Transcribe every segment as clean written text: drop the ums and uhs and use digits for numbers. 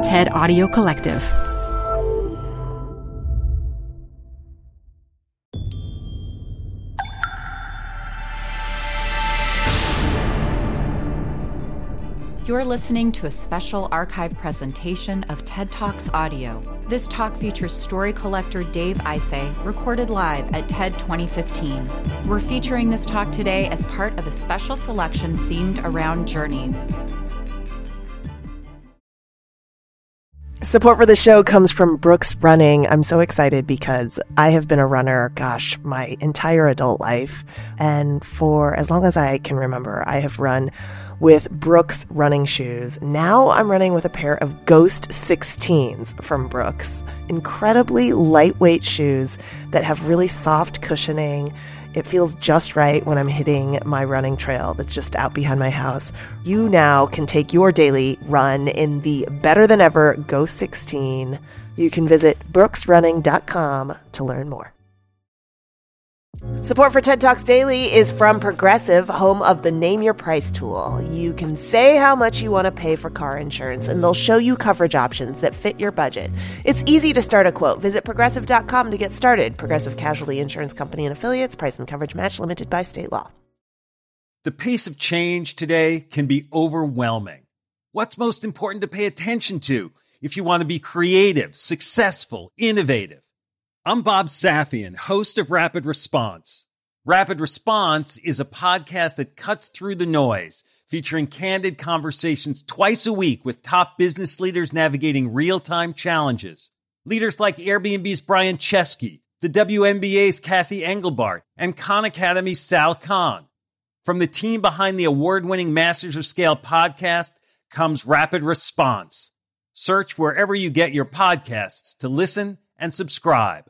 TED Audio Collective. You're listening to a special archive presentation of TED Talks Audio. This talk features story collector Dave Isay, recorded live at TED 2015. We're featuring this talk today as part of a special selection themed around journeys. Support for the show comes from Brooks Running. I'm so excited because I have been a runner, my entire adult life. And for as long as I can remember, I have run with Brooks running shoes. Now I'm running with a pair of Ghost 16s from Brooks. Incredibly lightweight shoes that have really soft cushioning. It feels just right when I'm hitting my running trail that's just out behind my house. You now can take your daily run in the better than ever Ghost 16. You can visit brooksrunning.com to learn more. Support for TED Talks Daily is from Progressive, home of the Name Your Price tool. You can say how much you want to pay for car insurance, and they'll show you coverage options that fit your budget. It's easy to start a quote. Visit Progressive.com to get started. Progressive Casualty Insurance Company and Affiliates. Price and coverage match limited by state law. The pace of change today can be overwhelming. What's most important to pay attention to if you want to be creative, successful, innovative? I'm Bob Safian, host of Rapid Response. Rapid Response is a podcast that cuts through the noise, featuring candid conversations twice a week with top business leaders navigating real-time challenges. Leaders like Airbnb's Brian Chesky, the WNBA's Kathy Engelbart, and Khan Academy's Sal Khan. From the team behind the award-winning Masters of Scale podcast comes Rapid Response. Search wherever you get your podcasts to listen and subscribe.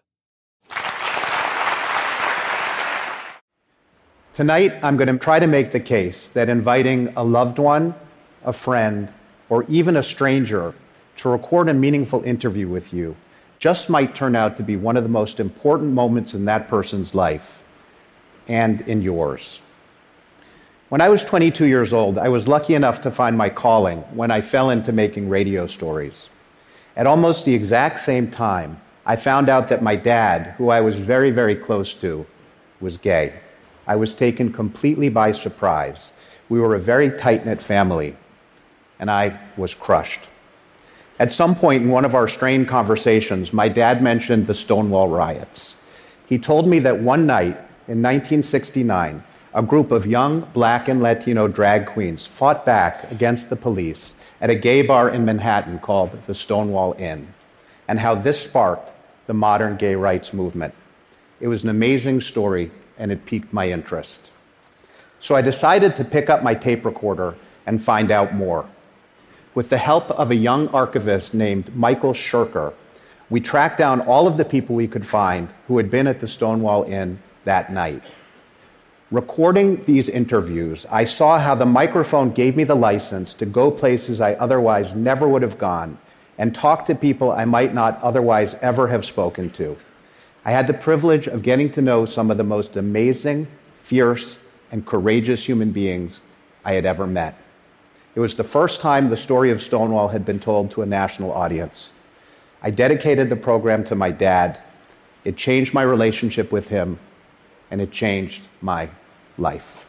Tonight, I'm going to try to make the case that inviting a loved one, a friend, or even a stranger to record a meaningful interview with you just might turn out to be one of the most important moments in that person's life and in yours. When I was 22 years old, I was lucky enough to find my calling when I fell into making radio stories. At almost the exact same time, I found out that my dad, who I was very, very close to, was gay. I was taken completely by surprise. We were a very tight-knit family, and I was crushed. At some point in one of our strained conversations, my dad mentioned the Stonewall riots. He told me that one night in 1969, a group of young Black and Latino drag queens fought back against the police at a gay bar in Manhattan called the Stonewall Inn, and how this sparked the modern gay rights movement. It was an amazing story, and it piqued my interest. So I decided to pick up my tape recorder and find out more. With the help of a young archivist named Michael Shirker, we tracked down all of the people we could find who had been at the Stonewall Inn that night. Recording these interviews, I saw how the microphone gave me the license to go places I otherwise never would have gone and talk to people I might not otherwise ever have spoken to. I had the privilege of getting to know some of the most amazing, fierce, and courageous human beings I had ever met. It was the first time the story of Stonewall had been told to a national audience. I dedicated the program to my dad. It changed my relationship with him, and it changed my life.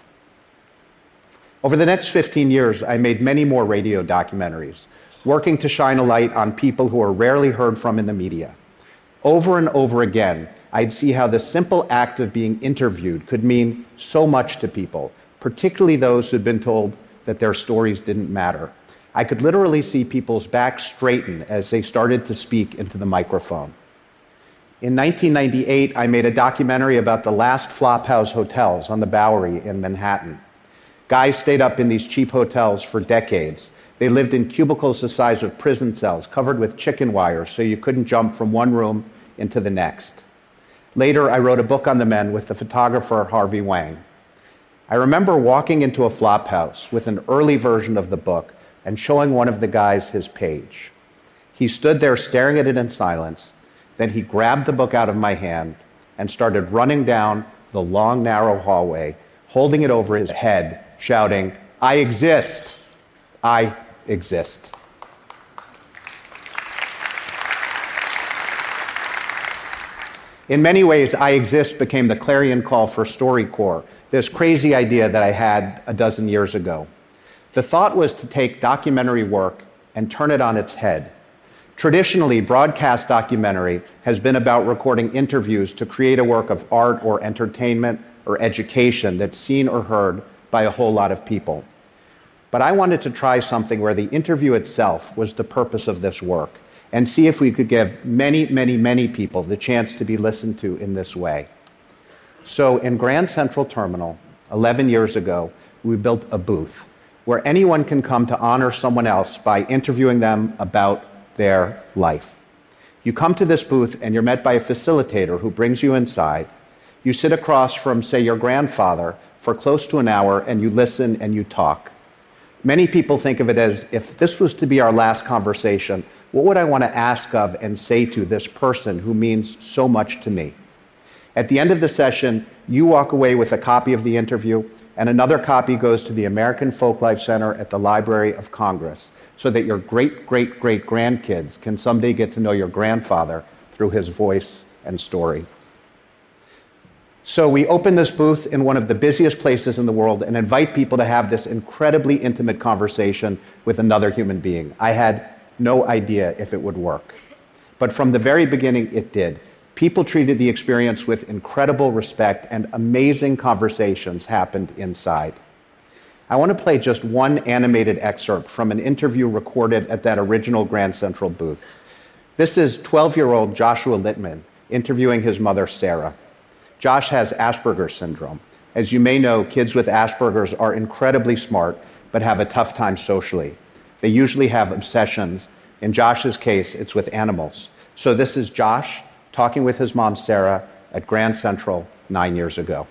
Over the next 15 years, I made many more radio documentaries, working to shine a light on people who are rarely heard from in the media. Over and over again, I'd see how the simple act of being interviewed could mean so much to people, particularly those who'd been told that their stories didn't matter. I could literally see people's backs straighten as they started to speak into the microphone. In 1998, I made a documentary about the last Flophouse hotels on the Bowery in Manhattan. Guys stayed up in these cheap hotels for decades. They lived in cubicles the size of prison cells, covered with chicken wire so you couldn't jump from one room into the next. Later, I wrote a book on the men with the photographer Harvey Wang. I remember walking into a Flophouse with an early version of the book and showing one of the guys his page. He stood there staring at it in silence. Then he grabbed the book out of my hand and started running down the long, narrow hallway, holding it over his head, shouting, "I exist! I exist." In many ways, I Exist became the clarion call for StoryCorps, this crazy idea that I had a dozen years ago. The thought was to take documentary work and turn it on its head. Traditionally, broadcast documentary has been about recording interviews to create a work of art or entertainment or education that's seen or heard by a whole lot of people. But I wanted to try something where the interview itself was the purpose of this work and see if we could give many, many, many people the chance to be listened to in this way. So in Grand Central Terminal, 11 years ago, we built a booth where anyone can come to honor someone else by interviewing them about their life. You come to this booth and you're met by a facilitator who brings you inside. You sit across from, say, your grandfather for close to an hour and you listen and you talk. Many people think of it as, if this was to be our last conversation, what would I want to ask of and say to this person who means so much to me? At the end of the session, you walk away with a copy of the interview, and another copy goes to the American Folklife Center at the Library of Congress, so that your great-great-great-grandkids can someday get to know your grandfather through his voice and story. So we open this booth in one of the busiest places in the world and invite people to have this incredibly intimate conversation with another human being. I had no idea if it would work. But from the very beginning, it did. People treated the experience with incredible respect, and amazing conversations happened inside. I want to play just one animated excerpt from an interview recorded at that original Grand Central booth. This is 12-year-old Joshua Littman interviewing his mother, Sarah. Josh has Asperger's syndrome. As you may know, kids with Asperger's are incredibly smart, but have a tough time socially. They usually have obsessions. In Josh's case, it's with animals. So this is Josh talking with his mom, Sarah, at Grand Central 9 years ago.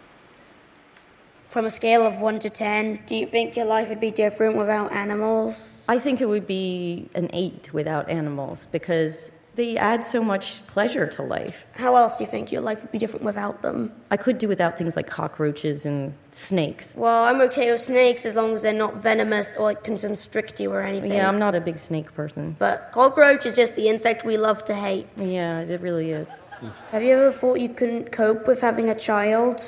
From a scale of 1 to 10, do you think your life would be different without animals? I think it would be an 8 without animals, because they add so much pleasure to life. How else do you think your life would be different without them? I could do without things like cockroaches and snakes. Well, I'm okay with snakes as long as they're not venomous or can constrict you or anything. Yeah, I'm not a big snake person. But cockroach is just the insect we love to hate. Yeah, it really is. Have you ever thought you couldn't cope with having a child?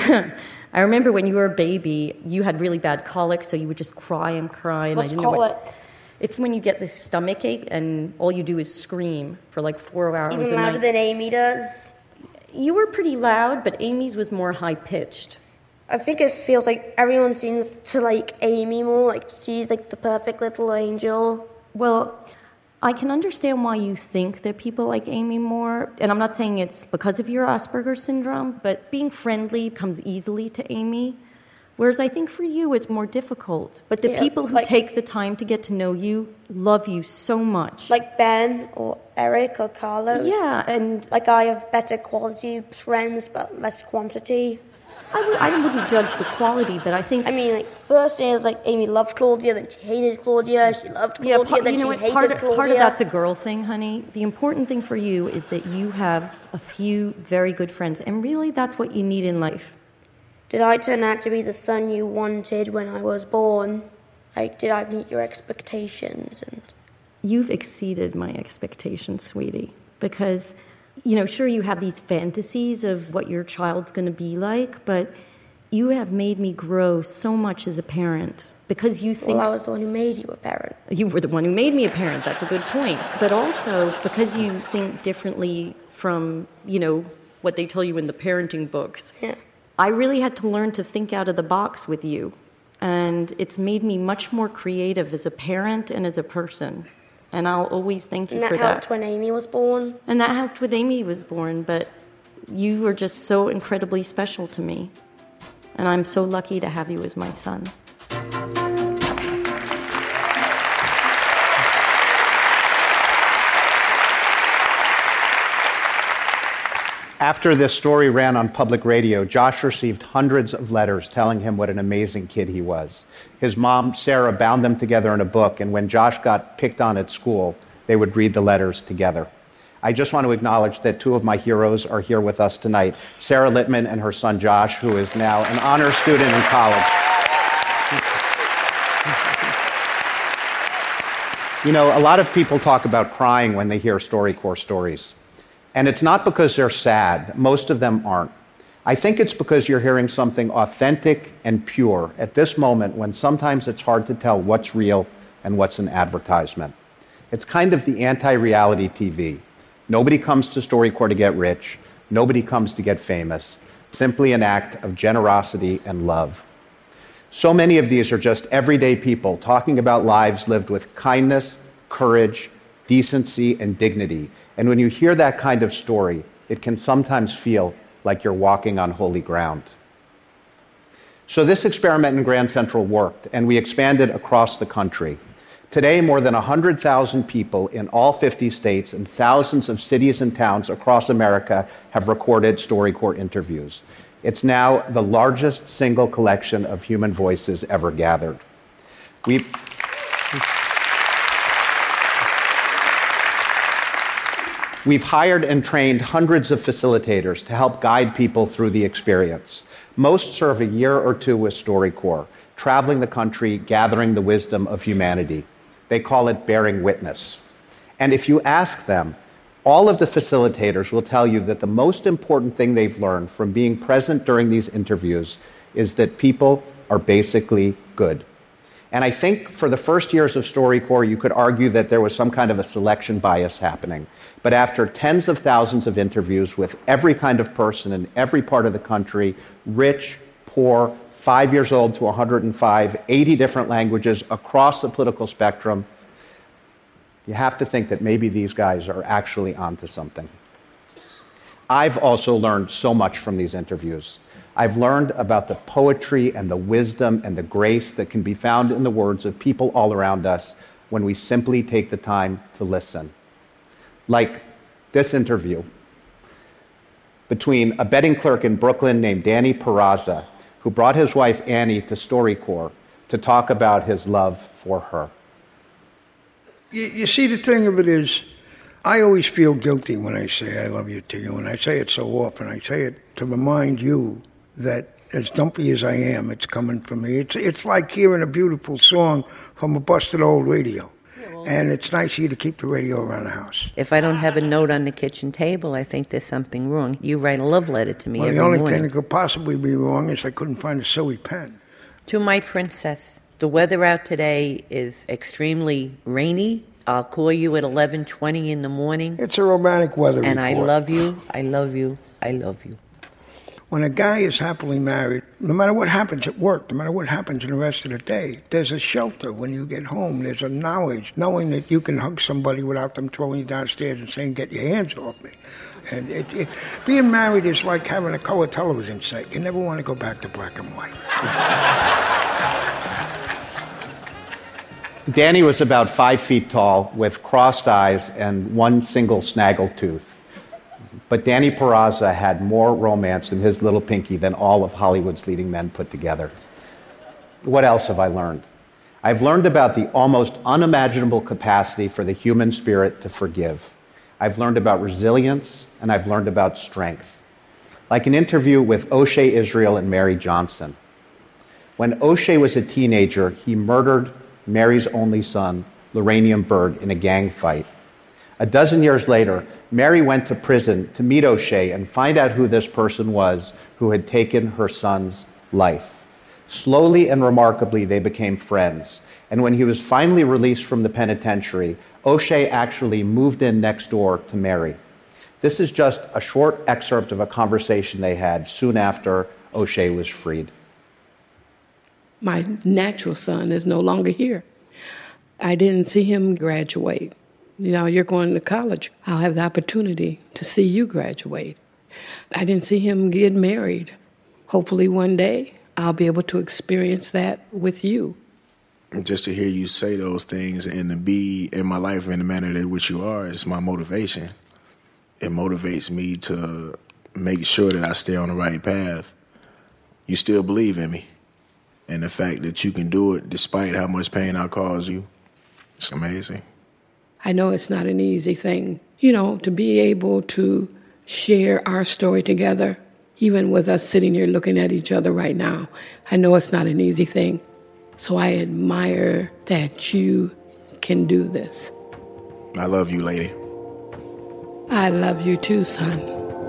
I remember when you were a baby, you had really bad colic, so you would just cry and cry. And What's I didn't colic? It's when you get this stomach ache and all you do is scream for like 4 hours Even a night. louder than Amy does? You were pretty loud, but Amy's was more high-pitched. I think it feels like everyone seems to like Amy more, like she's like the perfect little angel. Well, I can understand why you think that people like Amy more, and I'm not saying it's because of your Asperger's syndrome, but being friendly comes easily to Amy. Whereas I think for you, it's more difficult. But the people who take the time to get to know you love you so much. Like Ben or Eric or Carlos. Yeah, and like I have better quality friends, but less quantity. I wouldn't judge the quality, but I think... I mean, like, first it was like Amy loved Claudia, then she hated Claudia, she loved Claudia, then she hated Claudia. Part of that's a girl thing, honey. The important thing for you is that you have a few very good friends, and really that's what you need in life. Did I turn out to be the son you wanted when I was born? Like, did I meet your expectations? And you've exceeded my expectations, sweetie, because... You know, sure, you have these fantasies of what your child's going to be like, but you have made me grow so much as a parent because you think... Well, I was the one who made you a parent. You were the one who made me a parent. That's a good point. But also because you think differently from, you know, what they tell you in the parenting books. Yeah. I really had to learn to think out of the box with you. And it's made me much more creative as a parent and as a person. And I'll always thank you for that. And that helped when Amy was born? And that helped when Amy was born, but you were just so incredibly special to me. And I'm so lucky to have you as my son. After this story ran on public radio, Josh received hundreds of letters telling him what an amazing kid he was. His mom, Sarah, bound them together in a book, and when Josh got picked on at school, they would read the letters together. I just want to acknowledge that two of my heroes are here with us tonight, Sarah Littman and her son Josh, who is now an honors student in college. You know, a lot of people talk about crying when they hear StoryCorps stories. And it's not because they're sad. Most of them aren't. I think it's because you're hearing something authentic and pure at this moment when sometimes it's hard to tell what's real and what's an advertisement. It's kind of the anti-reality TV. Nobody comes to StoryCorps to get rich. Nobody comes to get famous. Simply an act of generosity and love. So many of these are just everyday people talking about lives lived with kindness, courage, decency, and dignity. And when you hear that kind of story, it can sometimes feel like you're walking on holy ground. So this experiment in Grand Central worked, and we expanded across the country. Today, more than 100,000 people in all 50 states and thousands of cities and towns across America have recorded StoryCorps interviews. It's now the largest single collection of human voices ever gathered. We've hired and trained hundreds of facilitators to help guide people through the experience. Most serve a year or two with StoryCorps, traveling the country, gathering the wisdom of humanity. They call it bearing witness. And if you ask them, all of the facilitators will tell you that the most important thing they've learned from being present during these interviews is that people are basically good. And I think for the first years of StoryCorps, you could argue that there was some kind of a selection bias happening. But after tens of thousands of interviews with every kind of person in every part of the country, rich, poor, 5 years old to 105, 80 different languages across the political spectrum, you have to think that maybe these guys are actually onto something. I've also learned so much from these interviews. I've learned about the poetry and the wisdom and the grace that can be found in the words of people all around us when we simply take the time to listen. Like this interview between a betting clerk in Brooklyn named Danny Peraza, who brought his wife Annie to StoryCorps to talk about his love for her. You see, the thing of it is, I always feel guilty when I say I love you to you, and I say it so often. I say it to remind you that as dumpy as I am, it's coming from me. It's like hearing a beautiful song from a busted old radio. And it's nice of you to keep the radio around the house. If I don't have a note on the kitchen table, I think there's something wrong. You write a love letter to me every morning. The only thing that could possibly be wrong is I couldn't find a Suey pen. To my princess, the weather out today is extremely rainy. I'll call you at 11:20 in the morning. It's a romantic weather and report. I love you, I love you, I love you. When a guy is happily married, no matter what happens at work, no matter what happens in the rest of the day, there's a shelter when you get home. There's a knowledge, knowing that you can hug somebody without them throwing you downstairs and saying, get your hands off me. And being married is like having a color television set. You never want to go back to black and white. Danny was about 5 feet tall with crossed eyes and one single snaggle tooth. But Danny Peraza had more romance in his little pinky than all of Hollywood's leading men put together. What else have I learned? I've learned about the almost unimaginable capacity for the human spirit to forgive. I've learned about resilience, and I've learned about strength. Like an interview with O'Shea Israel and Mary Johnson. When O'Shea was a teenager, he murdered Mary's only son, Loranium Byrd, in a gang fight. A dozen years later, Mary went to prison to meet O'Shea and find out who this person was who had taken her son's life. Slowly and remarkably, they became friends. And when he was finally released from the penitentiary, O'Shea actually moved in next door to Mary. This is just a short excerpt of a conversation they had soon after O'Shea was freed. My natural son is no longer here. I didn't see him graduate. You know, you're going to college. I'll have the opportunity to see you graduate. I didn't see him get married. Hopefully one day I'll be able to experience that with you. Just to hear you say those things and to be in my life in the manner in which you are is my motivation. It motivates me to make sure that I stay on the right path. You still believe in me. And the fact that you can do it despite how much pain I cause you, it's amazing. I know it's not an easy thing, you know, to be able to share our story together, even with us sitting here looking at each other right now. I know it's not an easy thing. So I admire that you can do this. I love you, lady. I love you too, son.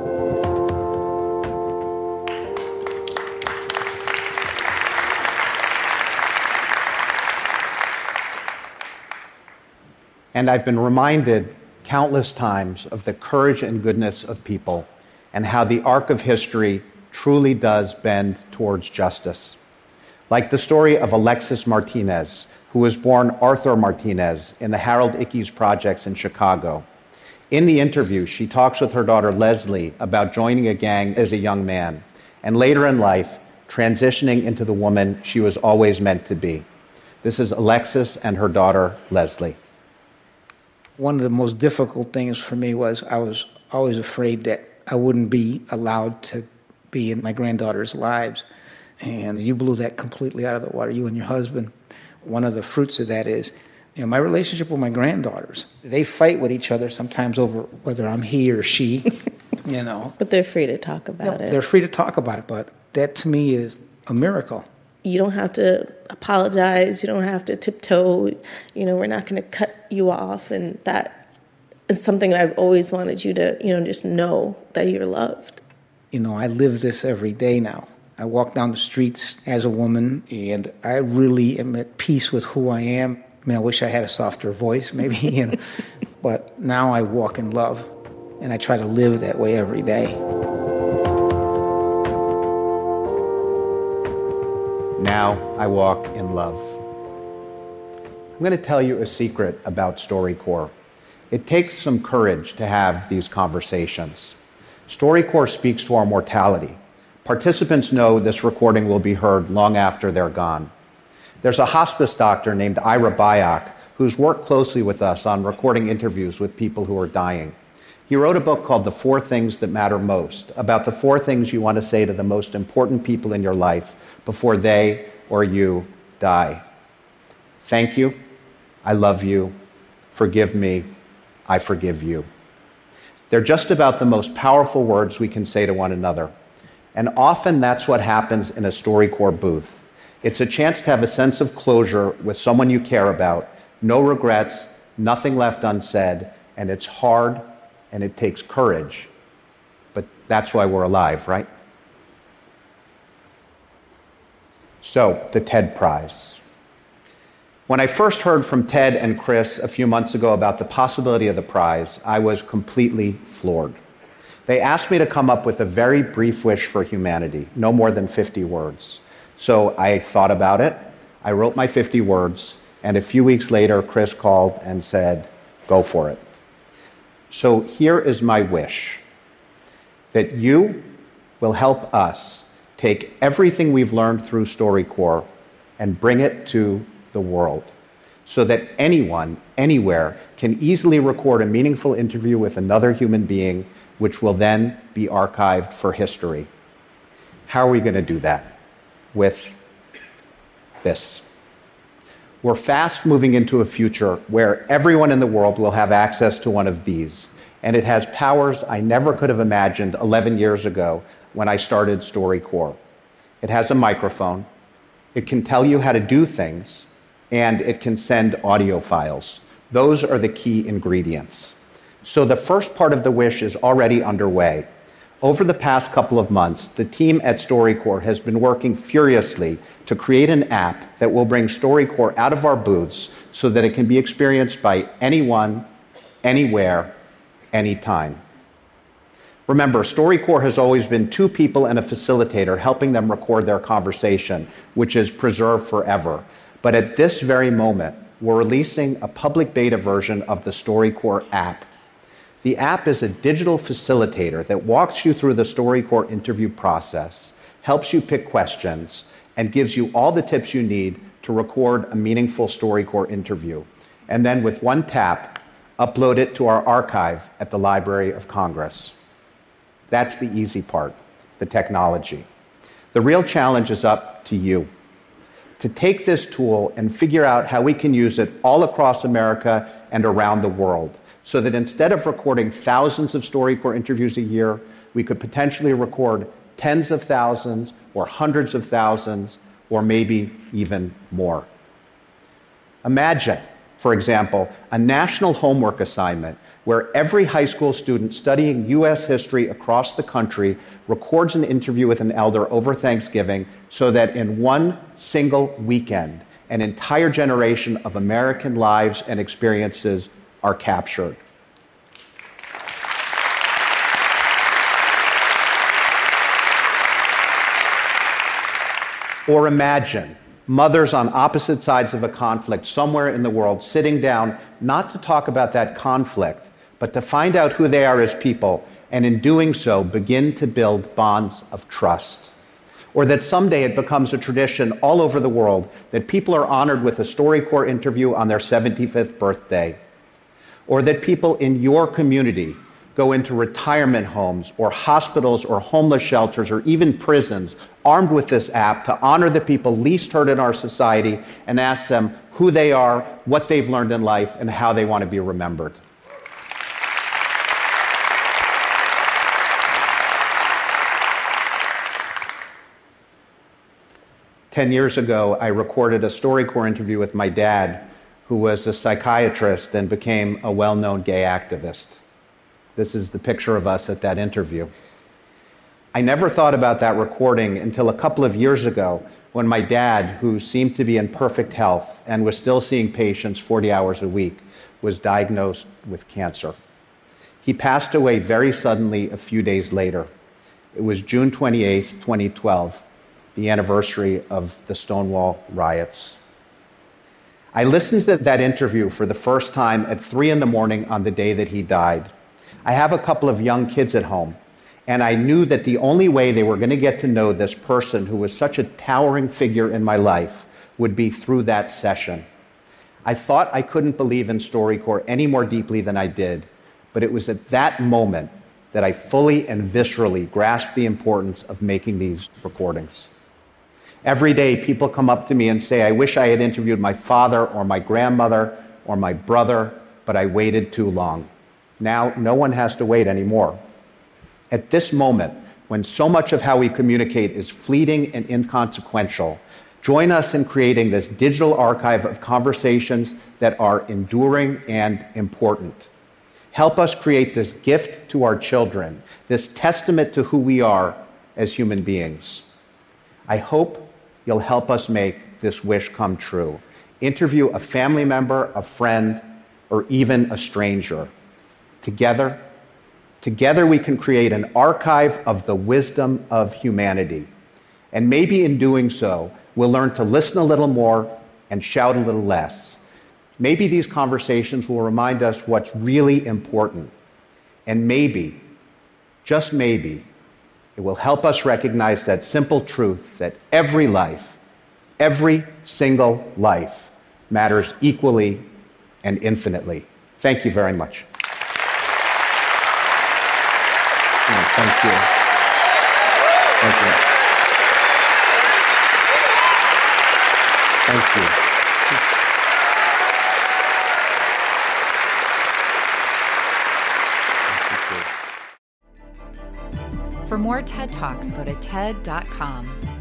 And I've been reminded countless times of the courage and goodness of people and how the arc of history truly does bend towards justice. Like the story of Alexis Martinez, who was born Arthur Martinez in the Harold Ickes projects in Chicago. In the interview, she talks with her daughter Leslie about joining a gang as a young man, and later in life, transitioning into the woman she was always meant to be. This is Alexis and her daughter Leslie. One of the most difficult things for me was I was always afraid that I wouldn't be allowed to be in my granddaughter's lives. And you blew that completely out of the water, you and your husband. One of the fruits of that is, my relationship with my granddaughters. They fight with each other sometimes over whether I'm he or she, But they're free to talk about it. They're free to talk about it, but that to me is a miracle. You don't have to apologize. You don't have to tiptoe. We're not going to cut you off. And that is something I've always wanted you to, just know that you're loved. I live this every day now. I walk down the streets as a woman, and I really am at peace with who I am. I wish I had a softer voice, maybe, But now I walk in love, and I try to live that way every day. Now I walk in love. I'm going to tell you a secret about StoryCorps. It takes some courage to have these conversations. StoryCorps speaks to our mortality. Participants know this recording will be heard long after they're gone. There's a hospice doctor named Ira Byock who's worked closely with us on recording interviews with people who are dying. He wrote a book called The 4 Things That Matter Most, about the 4 things you want to say to the most important people in your life before they or you die. Thank you. I love you. Forgive me. I forgive you. They're just about the most powerful words we can say to one another. And often that's what happens in a StoryCorps booth. It's a chance to have a sense of closure with someone you care about, no regrets, nothing left unsaid, and it's hard and it takes courage. But that's why we're alive, right? So, the TED Prize. When I first heard from Ted and Chris a few months ago about the possibility of the prize, I was completely floored. They asked me to come up with a very brief wish for humanity, no more than 50 words. So I thought about it, I wrote my 50 words, and a few weeks later, Chris called and said, go for it. So here is my wish, that you will help us take everything we've learned through StoryCorps and bring it to the world, so that anyone, anywhere, can easily record a meaningful interview with another human being, which will then be archived for history. How are we going to do that? With this. We're fast moving into a future where everyone in the world will have access to one of these, and it has powers I never could have imagined 11 years ago when I started StoryCorps. It has a microphone, it can tell you how to do things, and it can send audio files. Those are the key ingredients. So the first part of the wish is already underway. Over the past couple of months, the team at StoryCorps has been working furiously to create an app that will bring StoryCorps out of our booths so that it can be experienced by anyone, anywhere, anytime. Remember, StoryCorps has always been 2 people and a facilitator helping them record their conversation, which is preserved forever. But at this very moment, we're releasing a public beta version of the StoryCorps app. The app is a digital facilitator that walks you through the StoryCorps interview process, helps you pick questions, and gives you all the tips you need to record a meaningful StoryCorps interview. And then with one tap, upload it to our archive at the Library of Congress. That's the easy part, the technology. The real challenge is up to you, to take this tool and figure out how we can use it all across America and around the world, so that instead of recording thousands of StoryCorps interviews a year, we could potentially record tens of thousands or hundreds of thousands or maybe even more. Imagine For example, a national homework assignment where every high school student studying U.S. history across the country records an interview with an elder over Thanksgiving so that in one single weekend, an entire generation of American lives and experiences are captured. Or imagine mothers on opposite sides of a conflict somewhere in the world sitting down not to talk about that conflict, but to find out who they are as people, and in doing so, begin to build bonds of trust. Or that someday it becomes a tradition all over the world that people are honored with a StoryCorps interview on their 75th birthday. Or that people in your community go into retirement homes or hospitals or homeless shelters or even prisons armed with this app to honor the people least heard in our society and ask them who they are, what they've learned in life, and how they want to be remembered. Ten years ago, I recorded a StoryCorps interview with my dad, who was a psychiatrist and became a well-known gay activist. This is the picture of us at that interview. I never thought about that recording until a couple of years ago when my dad, who seemed to be in perfect health and was still seeing patients 40 hours a week, was diagnosed with cancer. He passed away very suddenly a few days later. It was June 28, 2012, the anniversary of the Stonewall riots. I listened to that interview for the first time at 3 a.m. on the day that he died. I have a couple of young kids at home, and I knew that the only way they were going to get to know this person who was such a towering figure in my life would be through that session. I thought I couldn't believe in StoryCorps any more deeply than I did, but it was at that moment that I fully and viscerally grasped the importance of making these recordings. Every day, people come up to me and say, I wish I had interviewed my father or my grandmother or my brother, but I waited too long. Now, no one has to wait anymore. At this moment, when so much of how we communicate is fleeting and inconsequential, join us in creating this digital archive of conversations that are enduring and important. Help us create this gift to our children, this testament to who we are as human beings. I hope you'll help us make this wish come true. Interview a family member, a friend, or even a stranger. Together we can create an archive of the wisdom of humanity. And maybe in doing so, we'll learn to listen a little more and shout a little less. Maybe these conversations will remind us what's really important. And maybe, just maybe, it will help us recognize that simple truth that every life, every single life, matters equally and infinitely. Thank you very much. Thank you. Thank you. Thank you. For more TED Talks, go to TED.com.